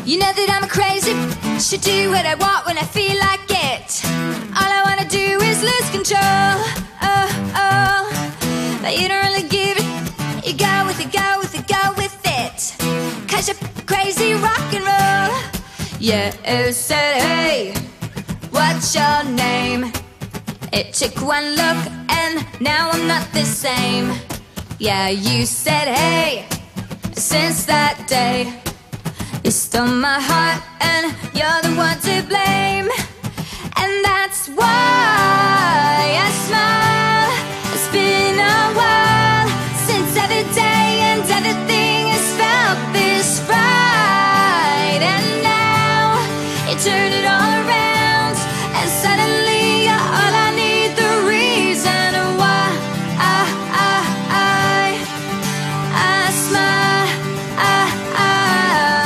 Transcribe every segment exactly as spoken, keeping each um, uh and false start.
You know that I'm a crazy bitch. Should do what I want when I feel like it. All I wanna do is lose control. Oh, oh. But you don't really give it. You go with it, go with it, go with it. Cause you're crazy rock and roll. Yeah, you said, hey, what's your name? It took one look and now I'm not the same. Yeah, you said, hey, since that day you stole my heart and you're the one to blame. And that's why I smile. It's been a while since every day and everything has felt this right. And now you turn it all around and suddenly you're all I need. The reason why I, I, I, I smile. I, I.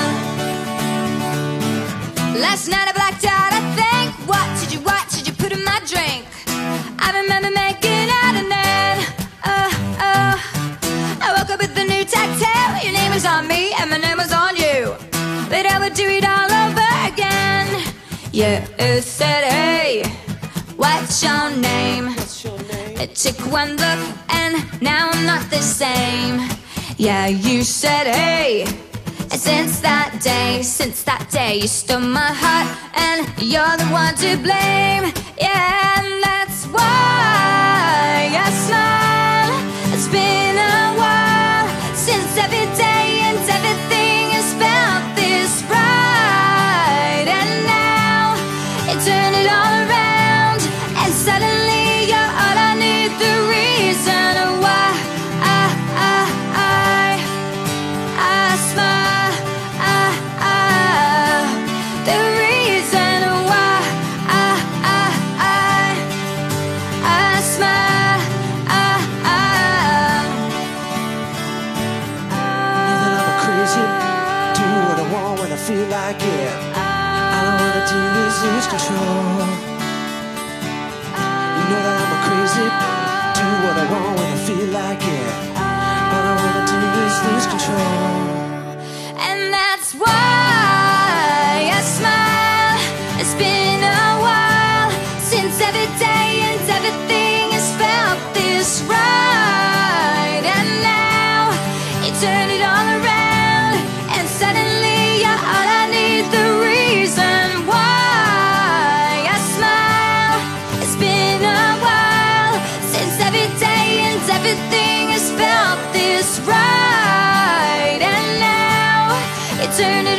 Last night I blacked out, I think. What did you, what did you put in my drink? I remember making out and then, oh, oh, I woke up with a new tattoo. Your name was on me and my name was on you. But I would do it all over again. Yeah, you said, hey, what's your name? It took one look and now I'm not the same. Yeah, you said, hey, since that day, since that day you stole my heart and you're the one to blame. Yeah, and that's why I smile. It's been a while since every day and everything has felt this right. And now you turn it all around and suddenly you're all I need. The reason why I, I, I, I smile. The reason why I, I, I, I smile. I, I, Know that I'm a crazy, do what I want when I feel like it. All I wanna do is lose control. You know that I'm a crazy, do what I want when I feel like it. All I wanna do is lose control. And that's why I smile. It's been a while since every day and everything has felt this right. And now you turn it all around and suddenly you're all I need. The reason why I smile. It's been a while since every day and everything has felt this right. And now you turn it